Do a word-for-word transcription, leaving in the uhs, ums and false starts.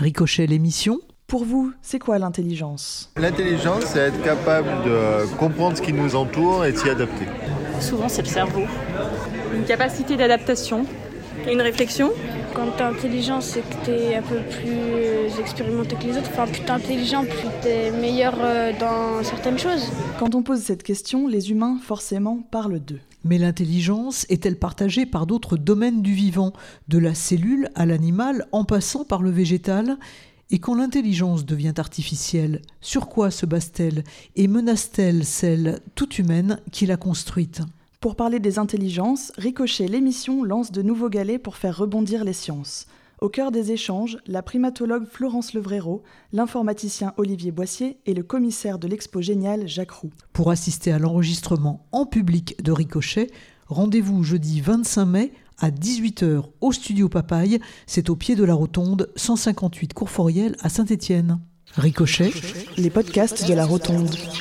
Ricochet l'émission. Pour vous, c'est quoi l'intelligence ? L'intelligence, c'est être capable de comprendre ce qui nous entoure et de s'y adapter. Souvent, c'est le cerveau. Une capacité d'adaptation et une réflexion. Quand t'es intelligent, c'est que t'es un peu plus expérimenté que les autres. Enfin, plus t'es intelligent, plus t'es meilleur dans certaines choses. Quand on pose cette question, les humains, forcément, parlent d'eux. Mais l'intelligence est-elle partagée par d'autres domaines du vivant, de la cellule à l'animal, en passant par le végétal ? Et quand l'intelligence devient artificielle, sur quoi se base-t-elle et menace-t-elle celle toute humaine qui l'a construite ? Pour parler des intelligences, Ricochet l'émission lance de nouveaux galets pour faire rebondir les sciences. Au cœur des échanges, la primatologue Florence Levréro, l'informaticien Olivier Boissier et le commissaire de l'Expo Géniale Jacques Roux. Pour assister à l'enregistrement en public de Ricochet, rendez-vous jeudi vingt-cinq mai à dix-huit heures au studio Papaye. C'est au pied de la Rotonde, cent cinquante-huit Cours Foriel à Saint-Étienne. Ricochet, les podcasts de la Rotonde.